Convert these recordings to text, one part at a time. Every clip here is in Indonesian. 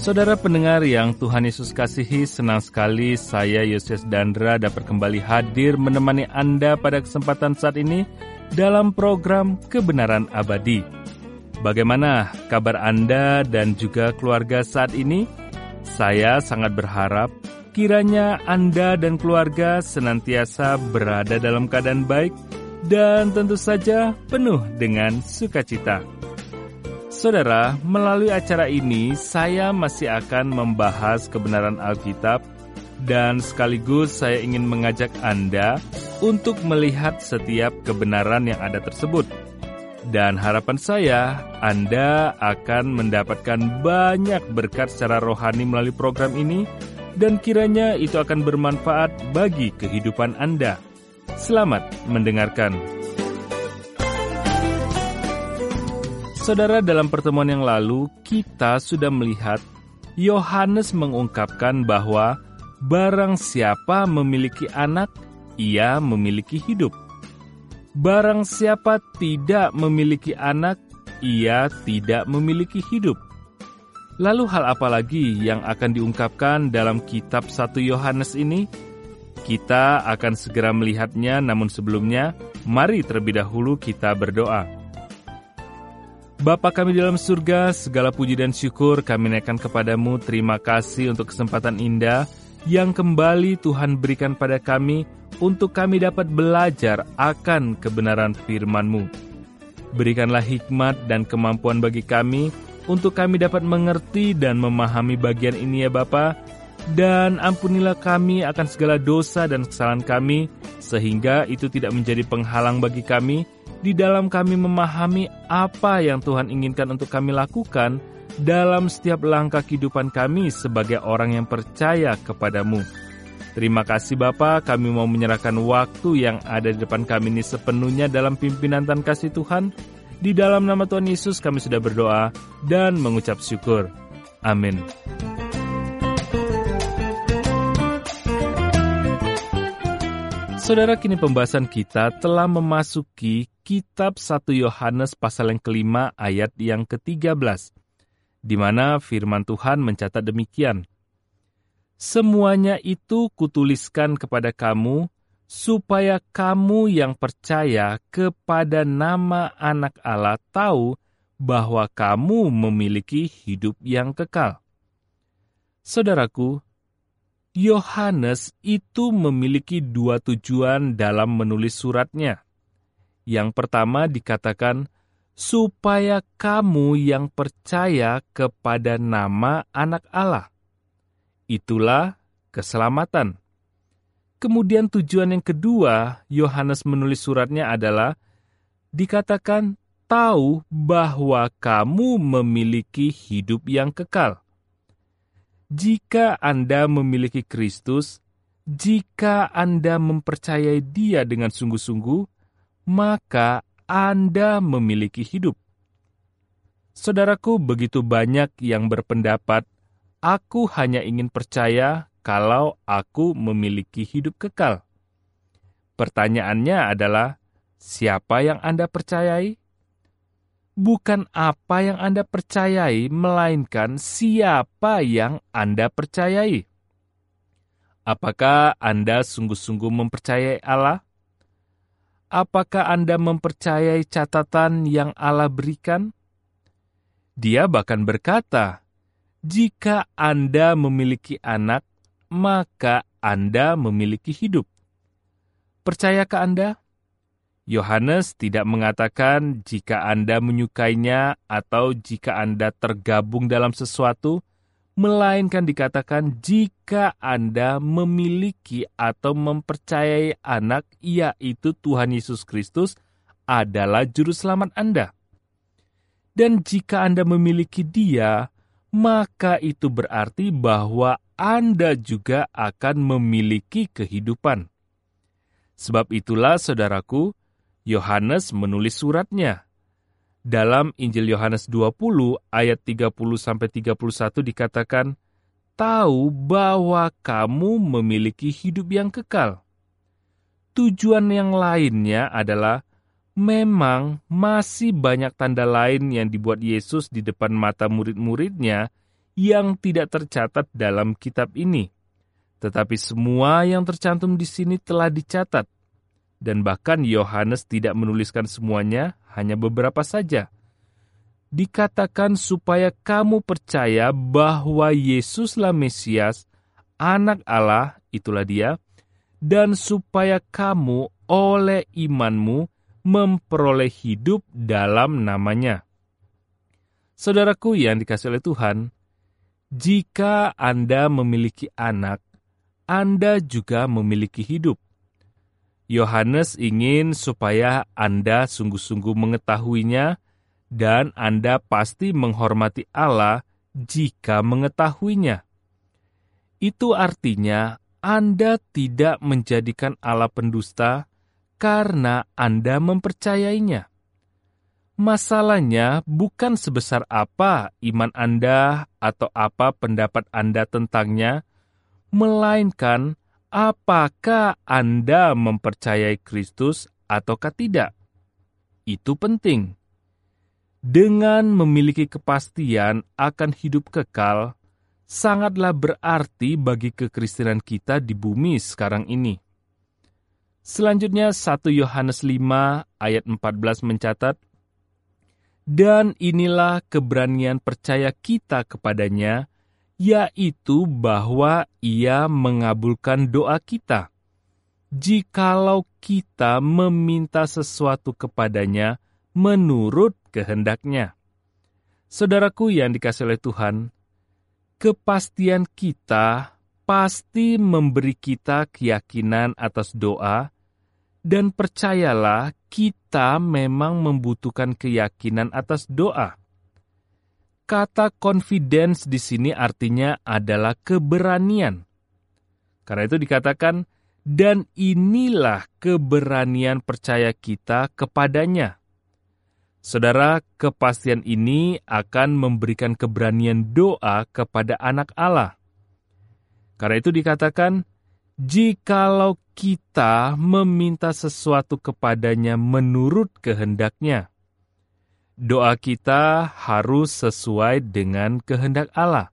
Saudara pendengar yang Tuhan Yesus kasihi, senang sekali saya Yosias Dandra dapat kembali hadir menemani Anda pada kesempatan saat ini dalam program Kebenaran Abadi. Bagaimana kabar Anda dan juga keluarga saat ini? Saya sangat berharap kiranya Anda dan keluarga senantiasa berada dalam keadaan baik dan tentu saja penuh dengan sukacita. Saudara, melalui acara ini saya masih akan membahas kebenaran Alkitab dan sekaligus saya ingin mengajak Anda untuk melihat setiap kebenaran yang ada tersebut. Dan harapan saya, Anda akan mendapatkan banyak berkat secara rohani melalui program ini dan kiranya itu akan bermanfaat bagi kehidupan Anda. Selamat mendengarkan. Saudara, dalam pertemuan yang lalu, kita sudah melihat Yohanes mengungkapkan bahwa barang siapa memiliki anak, ia memiliki hidup. Barang siapa tidak memiliki anak, ia tidak memiliki hidup. Lalu hal apa lagi yang akan diungkapkan dalam kitab 1 Yohanes ini? Kita akan segera melihatnya, namun sebelumnya, mari terlebih dahulu kita berdoa. Bapa kami di dalam surga, segala puji dan syukur kami naikkan kepadamu. Terima kasih untuk kesempatan indah yang kembali Tuhan berikan pada kami untuk kami dapat belajar akan kebenaran firman-Mu. Berikanlah hikmat dan kemampuan bagi kami untuk kami dapat mengerti dan memahami bagian ini ya Bapa. Dan ampunilah kami akan segala dosa dan kesalahan kami, sehingga itu tidak menjadi penghalang bagi kami di dalam kami memahami apa yang Tuhan inginkan untuk kami lakukan dalam setiap langkah kehidupan kami sebagai orang yang percaya kepadamu. Terima kasih Bapa, kami mau menyerahkan waktu yang ada di depan kami ini sepenuhnya dalam pimpinan dan kasih Tuhan. Di dalam nama Tuhan Yesus kami sudah berdoa dan mengucap syukur. Amin. Saudara, kini pembahasan kita telah memasuki kitab 1 Yohanes pasal yang kelima ayat yang ke-13, di mana firman Tuhan mencatat demikian. Semuanya itu kutuliskan kepada kamu, supaya kamu yang percaya kepada nama Anak Allah tahu bahwa kamu memiliki hidup yang kekal. Saudaraku, Yohanes itu memiliki dua tujuan dalam menulis suratnya. Yang pertama dikatakan, supaya kamu yang percaya kepada nama Anak Allah. Itulah keselamatan. Kemudian tujuan yang kedua, Yohanes menulis suratnya adalah, dikatakan tahu bahwa kamu memiliki hidup yang kekal. Jika Anda memiliki Kristus, jika Anda mempercayai Dia dengan sungguh-sungguh, maka Anda memiliki hidup. Saudaraku, begitu banyak yang berpendapat, aku hanya ingin percaya kalau aku memiliki hidup kekal. Pertanyaannya adalah, siapa yang Anda percayai? Bukan apa yang Anda percayai, melainkan siapa yang Anda percayai. Apakah Anda sungguh-sungguh mempercayai Allah? Apakah Anda mempercayai catatan yang Allah berikan? Dia bahkan berkata, jika Anda memiliki anak, maka Anda memiliki hidup. Percayakah Anda? Yohanes tidak mengatakan jika Anda menyukainya atau jika Anda tergabung dalam sesuatu, melainkan dikatakan jika Anda memiliki atau mempercayai anak, yaitu Tuhan Yesus Kristus, adalah juru selamat Anda. Dan jika Anda memiliki Dia, maka itu berarti bahwa Anda juga akan memiliki kehidupan. Sebab itulah, saudaraku, Yohanes menulis suratnya. Dalam Injil Yohanes 20 ayat 30-31 dikatakan, tahu bahwa kamu memiliki hidup yang kekal. Tujuan yang lainnya adalah, memang masih banyak tanda lain yang dibuat Yesus di depan mata murid-muridnya yang tidak tercatat dalam kitab ini. Tetapi semua yang tercantum di sini telah dicatat. Dan bahkan Yohanes tidak menuliskan semuanya, hanya beberapa saja. Dikatakan supaya kamu percaya bahwa Yesuslah Mesias, Anak Allah, itulah Dia, dan supaya kamu oleh imanmu memperoleh hidup dalam namanya. Saudaraku yang dikasihi oleh Tuhan, jika Anda memiliki anak, Anda juga memiliki hidup. Yohanes ingin supaya Anda sungguh-sungguh mengetahuinya, dan Anda pasti menghormati Allah jika mengetahuinya. Itu artinya Anda tidak menjadikan Allah pendusta karena Anda mempercayainya. Masalahnya bukan sebesar apa iman Anda atau apa pendapat Anda tentangnya, melainkan apakah Anda mempercayai Kristus ataukah tidak. Itu penting. Dengan memiliki kepastian akan hidup kekal, sangatlah berarti bagi kekristenan kita di bumi sekarang ini. Selanjutnya 1 Yohanes 5 ayat 14 mencatat, dan inilah keberanian percaya kita kepadanya, yaitu bahwa Ia mengabulkan doa kita. Jikalau kita meminta sesuatu kepadanya menurut kehendak-Nya. Saudaraku yang dikasihi oleh Tuhan, kepastian kita pasti memberi kita keyakinan atas doa, dan percayalah kita memang membutuhkan keyakinan atas doa. Kata confidence di sini artinya adalah keberanian. Karena itu dikatakan, dan inilah keberanian percaya kita kepadanya. Saudara, kepastian ini akan memberikan keberanian doa kepada anak Allah. Karena itu dikatakan, jikalau kita meminta sesuatu kepadanya menurut kehendak-Nya. Doa kita harus sesuai dengan kehendak Allah.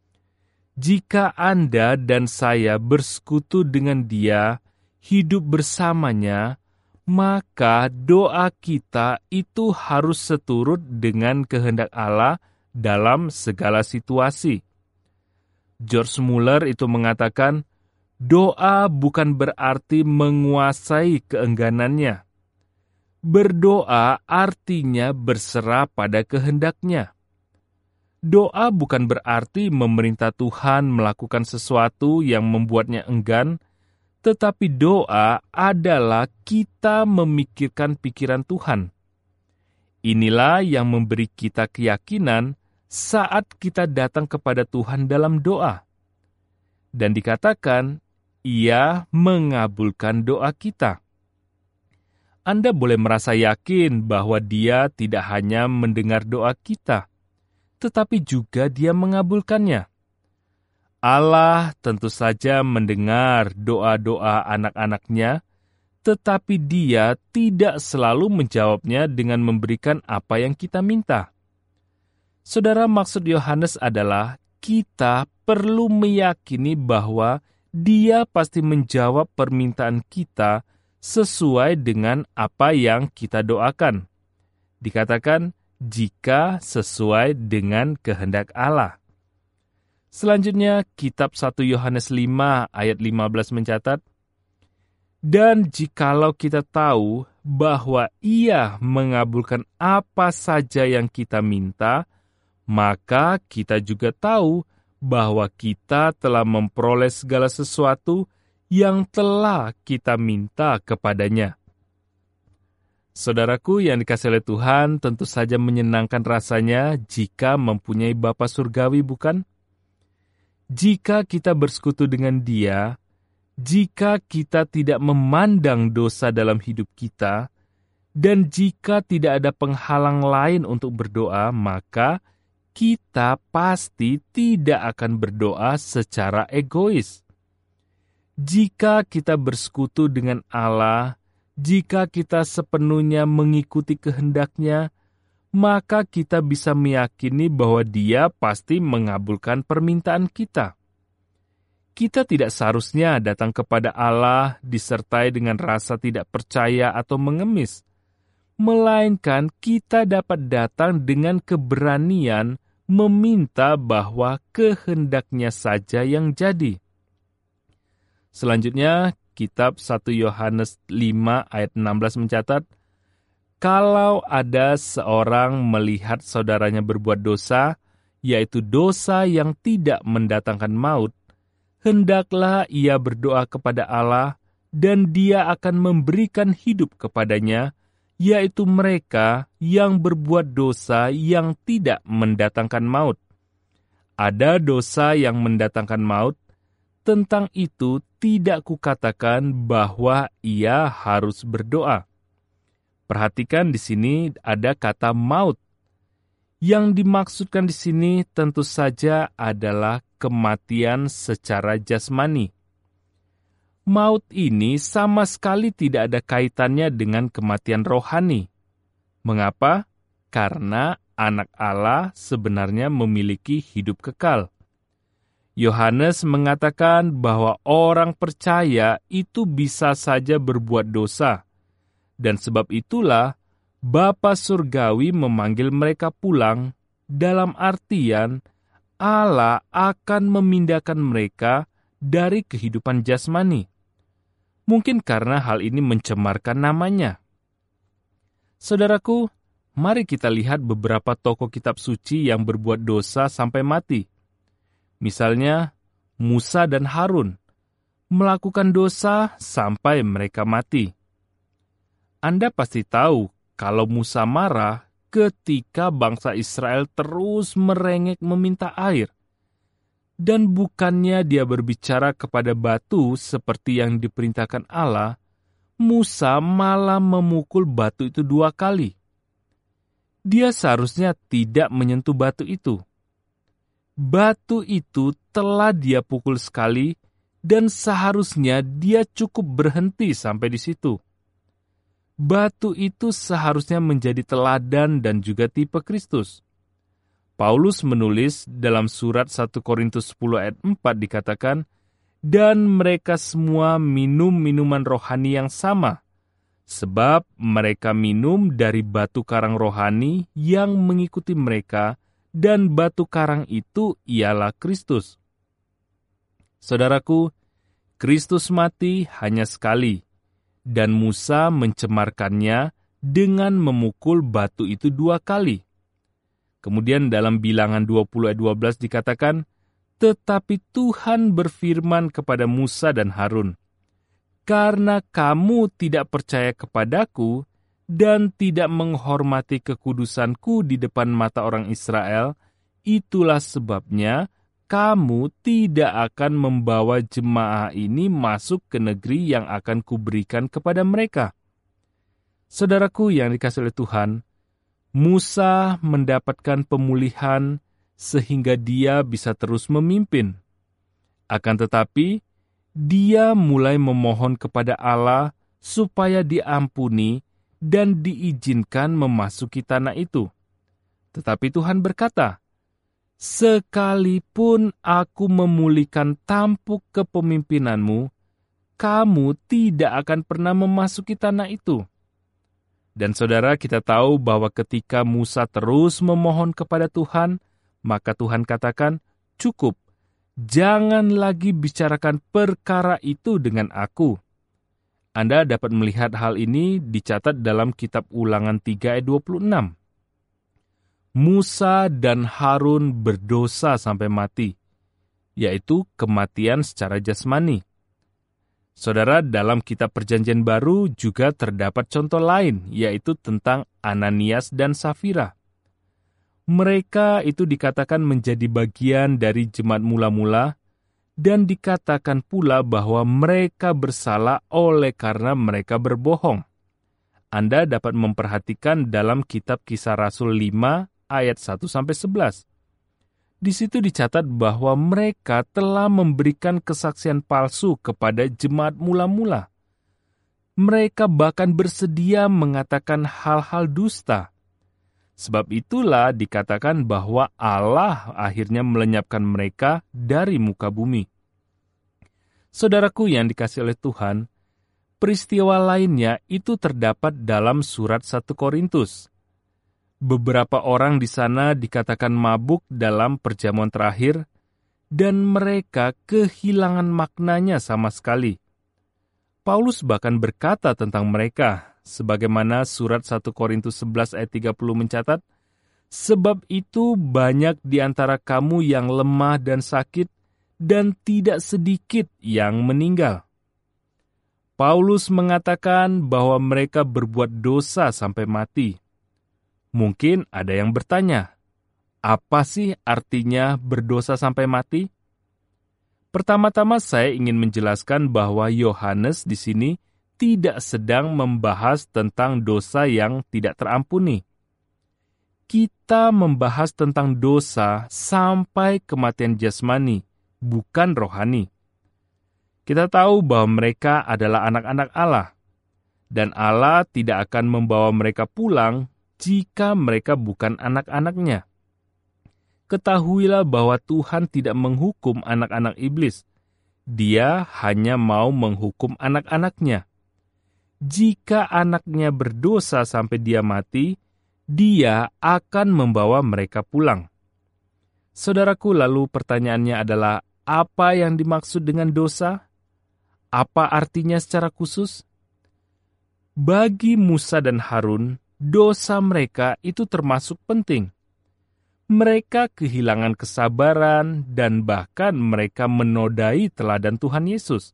Jika Anda dan saya bersekutu dengan Dia, hidup bersamanya, maka doa kita itu harus seturut dengan kehendak Allah dalam segala situasi. George Muller itu mengatakan, doa bukan berarti menguasai keengganannya. Berdoa artinya berserah pada kehendak-Nya. Doa bukan berarti memerintah Tuhan melakukan sesuatu yang membuatnya enggan, tetapi doa adalah kita memikirkan pikiran Tuhan. Inilah yang memberi kita keyakinan saat kita datang kepada Tuhan dalam doa. Dan dikatakan, Ia mengabulkan doa kita. Anda boleh merasa yakin bahwa Dia tidak hanya mendengar doa kita, tetapi juga Dia mengabulkannya. Allah tentu saja mendengar doa-doa anak-anak-Nya, tetapi Dia tidak selalu menjawabnya dengan memberikan apa yang kita minta. Saudara, maksud Yohanes adalah kita perlu meyakini bahwa Dia pasti menjawab permintaan kita sesuai dengan apa yang kita doakan. Dikatakan, jika sesuai dengan kehendak Allah. Selanjutnya, kitab 1 Yohanes 5 ayat 15 mencatat, dan jikalau kita tahu bahwa Ia mengabulkan apa saja yang kita minta, maka kita juga tahu bahwa kita telah memperoleh segala sesuatu yang telah kita minta kepadanya. Saudaraku yang dikasihi oleh Tuhan, tentu saja menyenangkan rasanya jika mempunyai Bapa Surgawi, bukan? Jika kita bersekutu dengan Dia, jika kita tidak memandang dosa dalam hidup kita, dan jika tidak ada penghalang lain untuk berdoa, maka kita pasti tidak akan berdoa secara egois. Jika kita bersekutu dengan Allah, jika kita sepenuhnya mengikuti kehendak-Nya, maka kita bisa meyakini bahwa Dia pasti mengabulkan permintaan kita. Kita tidak seharusnya datang kepada Allah disertai dengan rasa tidak percaya atau mengemis, melainkan kita dapat datang dengan keberanian meminta bahwa kehendaknya saja yang jadi. Selanjutnya, kitab 1 Yohanes 5 ayat 16 mencatat, kalau ada seorang melihat saudaranya berbuat dosa, yaitu dosa yang tidak mendatangkan maut, hendaklah ia berdoa kepada Allah, dan Dia akan memberikan hidup kepadanya, yaitu mereka yang berbuat dosa yang tidak mendatangkan maut. Ada dosa yang mendatangkan maut, tentang itu tidak kukatakan bahwa ia harus berdoa. Perhatikan di sini ada kata maut. Yang dimaksudkan di sini tentu saja adalah kematian secara jasmani. Maut ini sama sekali tidak ada kaitannya dengan kematian rohani. Mengapa? Karena anak Allah sebenarnya memiliki hidup kekal. Yohanes mengatakan bahwa orang percaya itu bisa saja berbuat dosa, dan sebab itulah Bapa Surgawi memanggil mereka pulang, dalam artian Allah akan memindahkan mereka dari kehidupan jasmani. Mungkin karena hal ini mencemarkan namanya. Saudaraku, mari kita lihat beberapa tokoh kitab suci yang berbuat dosa sampai mati. Misalnya, Musa dan Harun melakukan dosa sampai mereka mati. Anda pasti tahu kalau Musa marah ketika bangsa Israel terus merengek meminta air. Dan bukannya dia berbicara kepada batu seperti yang diperintahkan Allah, Musa malah memukul batu itu 2 kali. Dia seharusnya tidak menyentuh batu itu. Batu itu telah dia pukul sekali, dan seharusnya dia cukup berhenti sampai di situ. Batu itu seharusnya menjadi teladan dan juga tipe Kristus. Paulus menulis dalam surat 1 Korintus 10 ayat 4 dikatakan, dan mereka semua minum minuman rohani yang sama, sebab mereka minum dari batu karang rohani yang mengikuti mereka, dan batu karang itu ialah Kristus. Saudaraku, Kristus mati hanya sekali, dan Musa mencemarkannya dengan memukul batu itu 2 kali. Kemudian dalam Bilangan 20 ayat 12 dikatakan, tetapi Tuhan berfirman kepada Musa dan Harun, karena kamu tidak percaya kepadaku, dan tidak menghormati kekudusanku di depan mata orang Israel, itulah sebabnya kamu tidak akan membawa jemaah ini masuk ke negeri yang akan kuberikan kepada mereka. Saudaraku yang dikasihi oleh Tuhan, Musa mendapatkan pemulihan sehingga dia bisa terus memimpin. Akan tetapi, dia mulai memohon kepada Allah supaya diampuni dan diizinkan memasuki tanah itu. Tetapi Tuhan berkata, sekalipun aku memulihkan tampuk kepemimpinanmu, kamu tidak akan pernah memasuki tanah itu. Dan saudara, kita tahu bahwa ketika Musa terus memohon kepada Tuhan, maka Tuhan katakan, cukup, jangan lagi bicarakan perkara itu dengan aku. Anda dapat melihat hal ini dicatat dalam kitab Ulangan 3 ayat 26. Musa dan Harun berdosa sampai mati, yaitu kematian secara jasmani. Saudara, dalam kitab Perjanjian Baru juga terdapat contoh lain, yaitu tentang Ananias dan Safira. Mereka itu dikatakan menjadi bagian dari jemaat mula-mula, dan dikatakan pula bahwa mereka bersalah oleh karena mereka berbohong. Anda dapat memperhatikan dalam kitab Kisah Rasul 5 ayat 1-11. Di situ dicatat bahwa mereka telah memberikan kesaksian palsu kepada jemaat mula-mula. Mereka bahkan bersedia mengatakan hal-hal dusta. Sebab itulah dikatakan bahwa Allah akhirnya melenyapkan mereka dari muka bumi. Saudaraku yang dikasihi oleh Tuhan, peristiwa lainnya itu terdapat dalam surat 1 Korintus. Beberapa orang di sana dikatakan mabuk dalam perjamuan terakhir, dan mereka kehilangan maknanya sama sekali. Paulus bahkan berkata tentang mereka, sebagaimana surat 1 Korintus 11 ayat 30 mencatat, "Sebab itu banyak di antara kamu yang lemah dan sakit, dan tidak sedikit yang meninggal." Paulus mengatakan bahwa mereka berbuat dosa sampai mati. Mungkin ada yang bertanya, apa sih artinya berdosa sampai mati? Pertama-tama saya ingin menjelaskan bahwa Yohanes di sini tidak sedang membahas tentang dosa yang tidak terampuni. Kita membahas tentang dosa sampai kematian jasmani, bukan rohani. Kita tahu bahwa mereka adalah anak-anak Allah, dan Allah tidak akan membawa mereka pulang jika mereka bukan anak-anaknya. Ketahuilah bahwa Tuhan tidak menghukum anak-anak iblis. Dia hanya mau menghukum anak-anaknya. Jika anaknya berdosa sampai dia mati, dia akan membawa mereka pulang. Saudaraku, lalu pertanyaannya adalah, apa yang dimaksud dengan dosa? Apa artinya secara khusus? Bagi Musa dan Harun, dosa mereka itu termasuk penting. Mereka kehilangan kesabaran dan bahkan mereka menodai teladan Tuhan Yesus.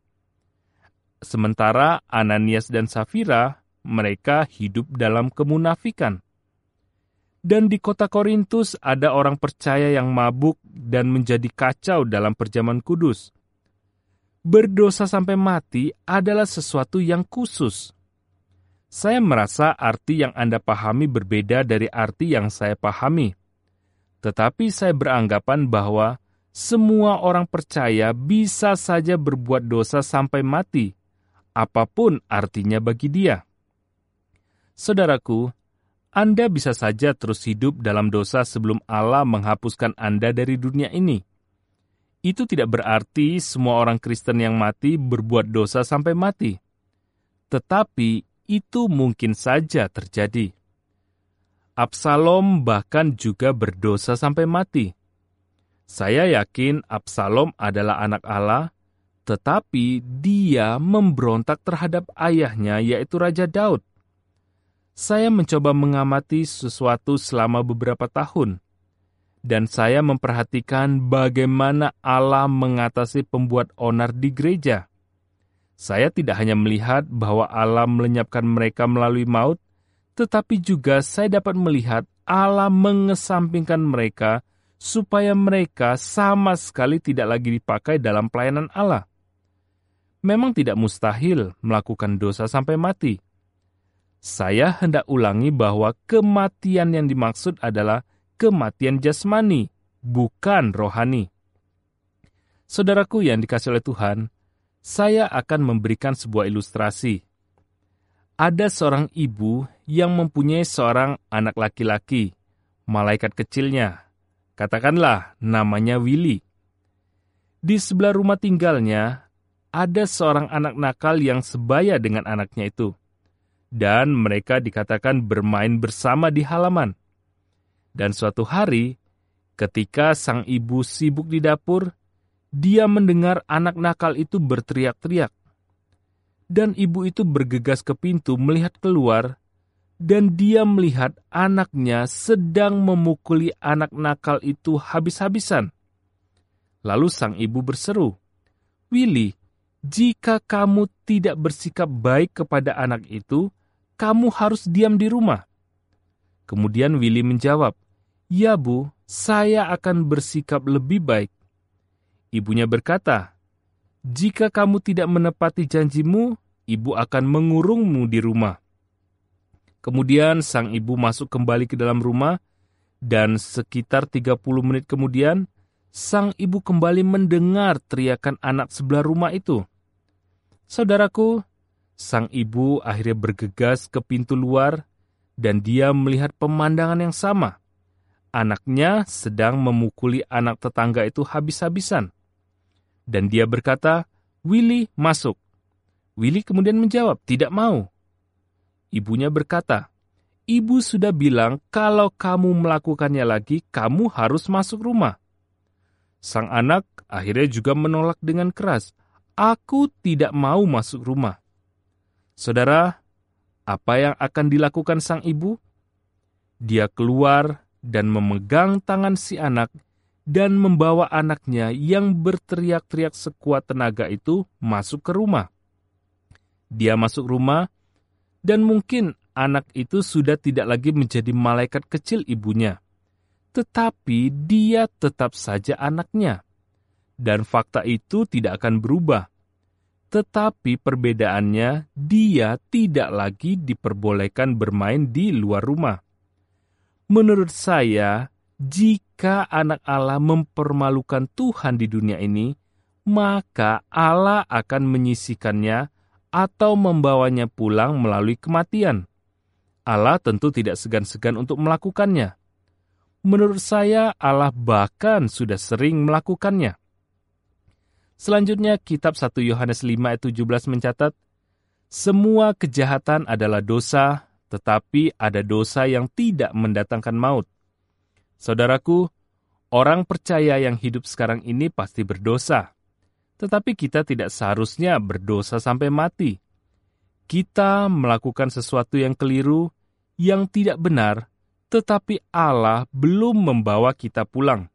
Sementara Ananias dan Safira, mereka hidup dalam kemunafikan. Dan di kota Korintus ada orang percaya yang mabuk dan menjadi kacau dalam perjamuan kudus. Berdosa sampai mati adalah sesuatu yang khusus. Saya merasa arti yang Anda pahami berbeda dari arti yang saya pahami. Tetapi saya beranggapan bahwa semua orang percaya bisa saja berbuat dosa sampai mati, apapun artinya bagi dia. Saudaraku, Anda bisa saja terus hidup dalam dosa sebelum Allah menghapuskan Anda dari dunia ini. Itu tidak berarti semua orang Kristen yang mati berbuat dosa sampai mati. Tetapi itu mungkin saja terjadi. Absalom bahkan juga berdosa sampai mati. Saya yakin Absalom adalah anak Allah, tetapi dia memberontak terhadap ayahnya, yaitu Raja Daud. Saya mencoba mengamati sesuatu selama beberapa tahun, dan saya memperhatikan bagaimana Allah mengatasi pembuat onar di gereja. Saya tidak hanya melihat bahwa Allah melenyapkan mereka melalui maut, tetapi juga saya dapat melihat Allah mengesampingkan mereka supaya mereka sama sekali tidak lagi dipakai dalam pelayanan Allah. Memang tidak mustahil melakukan dosa sampai mati. Saya hendak ulangi bahwa kematian yang dimaksud adalah kematian jasmani, bukan rohani. Saudaraku yang dikasihi oleh Tuhan, saya akan memberikan sebuah ilustrasi. Ada seorang ibu yang mempunyai seorang anak laki-laki, malaikat kecilnya. Katakanlah namanya Willy. Di sebelah rumah tinggalnya, ada seorang anak nakal yang sebaya dengan anaknya itu. Dan mereka dikatakan bermain bersama di halaman. Dan suatu hari, ketika sang ibu sibuk di dapur, dia mendengar anak nakal itu berteriak-teriak. Dan ibu itu bergegas ke pintu melihat keluar, dan dia melihat anaknya sedang memukuli anak nakal itu habis-habisan. Lalu sang ibu berseru, "Willy, jika kamu tidak bersikap baik kepada anak itu, kamu harus diam di rumah." Kemudian Willy menjawab, "Ya Bu, saya akan bersikap lebih baik." Ibunya berkata, "Jika kamu tidak menepati janjimu, ibu akan mengurungmu di rumah." Kemudian sang ibu masuk kembali ke dalam rumah, dan sekitar 30 menit kemudian, sang ibu kembali mendengar teriakan anak sebelah rumah itu. Saudaraku, sang ibu akhirnya bergegas ke pintu luar, dan dia melihat pemandangan yang sama. Anaknya sedang memukuli anak tetangga itu habis-habisan. Dan dia berkata, "Willy, masuk." Willy kemudian menjawab, "Tidak mau." Ibunya berkata, "Ibu sudah bilang kalau kamu melakukannya lagi, kamu harus masuk rumah." Sang anak akhirnya juga menolak dengan keras, "Aku tidak mau masuk rumah." Saudara, apa yang akan dilakukan sang ibu? Dia keluar dan memegang tangan si anak dan membawa anaknya yang berteriak-teriak sekuat tenaga itu masuk ke rumah. Dia masuk rumah, dan mungkin anak itu sudah tidak lagi menjadi malaikat kecil ibunya. Tetapi dia tetap saja anaknya. Dan fakta itu tidak akan berubah. Tetapi perbedaannya, dia tidak lagi diperbolehkan bermain di luar rumah. Menurut saya, jika anak Allah mempermalukan Tuhan di dunia ini, maka Allah akan menyisihkannya atau membawanya pulang melalui kematian. Allah tentu tidak segan-segan untuk melakukannya. Menurut saya, Allah bahkan sudah sering melakukannya. Selanjutnya, kitab 1 Yohanes 5 ayat 17 mencatat, "Semua kejahatan adalah dosa, tetapi ada dosa yang tidak mendatangkan maut." Saudaraku, orang percaya yang hidup sekarang ini pasti berdosa. Tetapi kita tidak seharusnya berdosa sampai mati. Kita melakukan sesuatu yang keliru, yang tidak benar, tetapi Allah belum membawa kita pulang.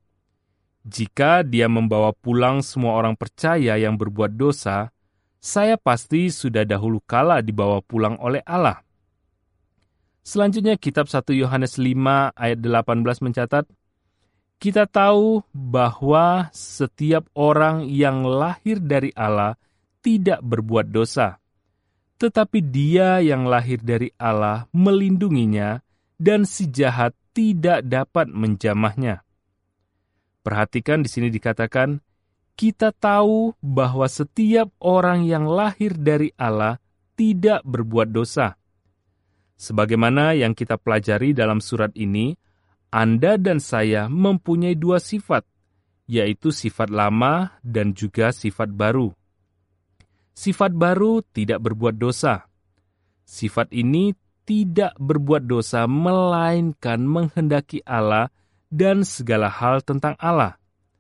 Jika Dia membawa pulang semua orang percaya yang berbuat dosa, saya pasti sudah dahulu kala dibawa pulang oleh Allah. Selanjutnya kitab 1 Yohanes 5 ayat 18 mencatat, "Kita tahu bahwa setiap orang yang lahir dari Allah tidak berbuat dosa, tetapi Dia yang lahir dari Allah melindunginya, dan si jahat tidak dapat menjamahnya." Perhatikan di sini dikatakan, kita tahu bahwa setiap orang yang lahir dari Allah tidak berbuat dosa. Sebagaimana yang kita pelajari dalam surat ini, Anda dan saya mempunyai dua sifat, yaitu sifat lama dan juga sifat baru. Sifat baru tidak berbuat dosa. Sifat ini tidak berbuat dosa, melainkan menghendaki Allah dan segala hal tentang Allah.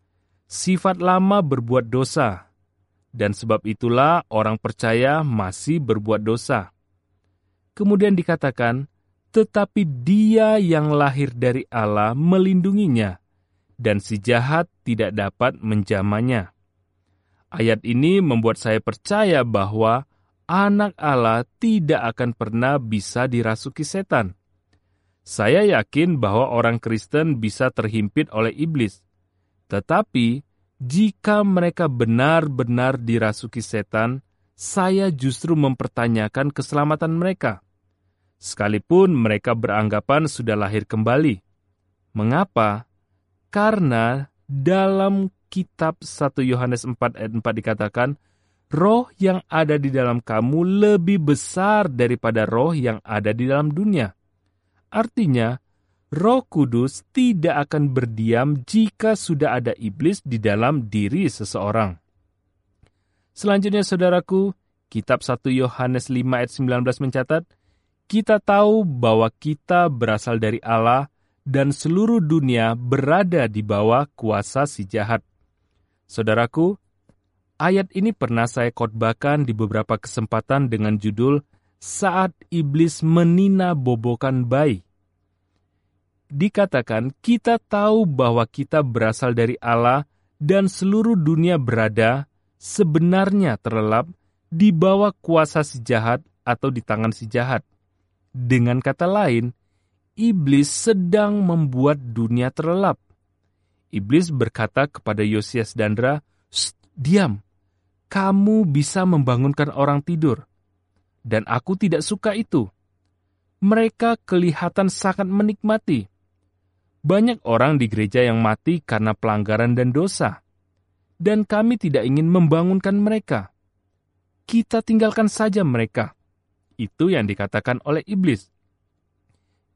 Sifat lama berbuat dosa, dan sebab itulah orang percaya masih berbuat dosa. Kemudian dikatakan, tetapi Dia yang lahir dari Allah melindunginya, dan si jahat tidak dapat menjamahnya. Ayat ini membuat saya percaya bahwa anak Allah tidak akan pernah bisa dirasuki setan. Saya yakin bahwa orang Kristen bisa terhimpit oleh iblis. Tetapi, jika mereka benar-benar dirasuki setan, saya justru mempertanyakan keselamatan mereka. Sekalipun mereka beranggapan sudah lahir kembali. Mengapa? Karena dalam kitab 1 Yohanes 4 ayat 4 dikatakan, "Roh yang ada di dalam kamu lebih besar daripada roh yang ada di dalam dunia." Artinya, Roh Kudus tidak akan berdiam jika sudah ada iblis di dalam diri seseorang. Selanjutnya, saudaraku, kitab 1 Yohanes 5 ayat 19 mencatat, "Kita tahu bahwa kita berasal dari Allah dan seluruh dunia berada di bawah kuasa si jahat." Saudaraku, ayat ini pernah saya khotbahkan di beberapa kesempatan dengan judul "Saat Iblis Meninabobokan Bayi." Dikatakan, kita tahu bahwa kita berasal dari Allah dan seluruh dunia berada sebenarnya terlelap di bawah kuasa si jahat atau di tangan si jahat. Dengan kata lain, iblis sedang membuat dunia terlelap. Iblis berkata kepada Yosias dan Ra, "Diam, kamu bisa membangunkan orang tidur." Dan aku tidak suka itu. Mereka kelihatan sangat menikmati. Banyak orang di gereja yang mati karena pelanggaran dan dosa. Dan kami tidak ingin membangunkan mereka. Kita tinggalkan saja mereka. Itu yang dikatakan oleh iblis.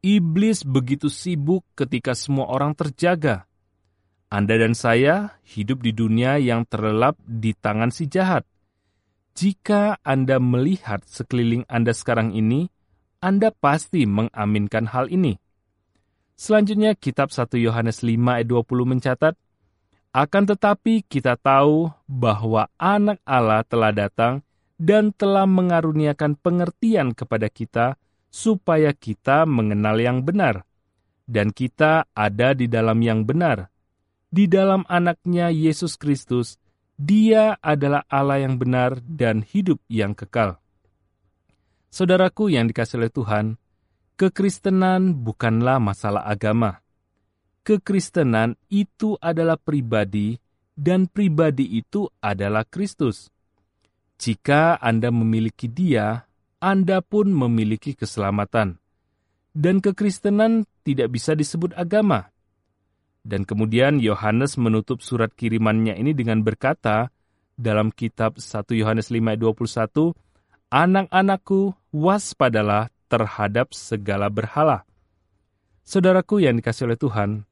Iblis begitu sibuk ketika semua orang terjaga. Anda dan saya hidup di dunia yang terlelap di tangan si jahat. Jika Anda melihat sekeliling Anda sekarang ini, Anda pasti mengaminkan hal ini. Selanjutnya, kitab 1 Yohanes 5 ayat 20 mencatat, akan tetapi kita tahu bahwa Anak Allah telah datang dan telah mengaruniakan pengertian kepada kita supaya kita mengenal yang benar. Dan kita ada di dalam yang benar. Di dalam Anaknya Yesus Kristus, Dia adalah Allah yang benar dan hidup yang kekal. Saudaraku yang dikasihi oleh Tuhan, kekristenan bukanlah masalah agama. Kekristenan itu adalah pribadi, dan pribadi itu adalah Kristus. Jika Anda memiliki Dia, Anda pun memiliki keselamatan. Dan kekristenan tidak bisa disebut agama. Dan kemudian Yohanes menutup surat kirimannya ini dengan berkata, dalam kitab 1 Yohanes 5 ayat 21, anak-anakku, waspadalah terhadap segala berhala. Saudaraku yang dikasihi oleh Tuhan,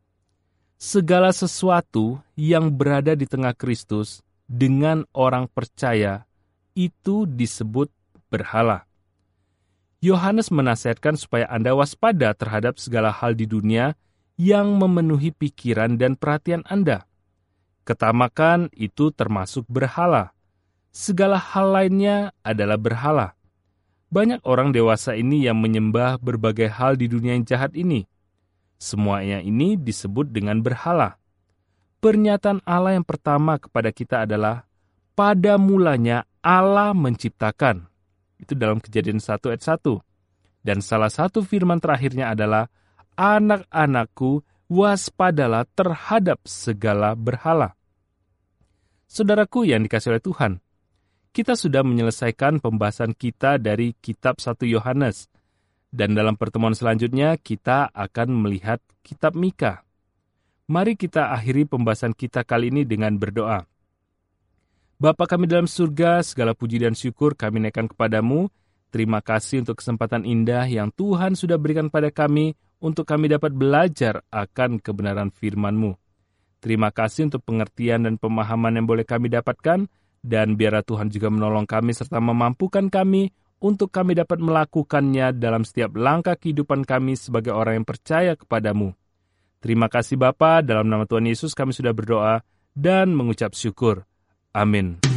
segala sesuatu yang berada di tengah Kristus dengan orang percaya itu disebut berhala. Yohanes menasihatkan supaya Anda waspada terhadap segala hal di dunia yang memenuhi pikiran dan perhatian Anda. Ketamakan itu termasuk berhala. Segala hal lainnya adalah berhala. Banyak orang dewasa ini yang menyembah berbagai hal di dunia yang jahat ini. Semuanya ini disebut dengan berhala. Pernyataan Allah yang pertama kepada kita adalah, pada mulanya Allah menciptakan. Itu dalam Kejadian 1 ayat 1. Dan salah satu firman terakhirnya adalah, anak-anakku, waspadalah terhadap segala berhala. Saudaraku yang dikasihi oleh Tuhan, kita sudah menyelesaikan pembahasan kita dari kitab 1 Yohanes. Dan dalam pertemuan selanjutnya, kita akan melihat kitab Mika. Mari kita akhiri pembahasan kita kali ini dengan berdoa. Bapa kami dalam surga, segala puji dan syukur kami naikkan kepadamu. Terima kasih untuk kesempatan indah yang Tuhan sudah berikan pada kami untuk kami dapat belajar akan kebenaran firman-Mu. Terima kasih untuk pengertian dan pemahaman yang boleh kami dapatkan, dan biarlah Tuhan juga menolong kami serta memampukan kami untuk kami dapat melakukannya dalam setiap langkah kehidupan kami sebagai orang yang percaya kepadamu. Terima kasih Bapa, dalam nama Tuhan Yesus kami sudah berdoa dan mengucap syukur. Amin.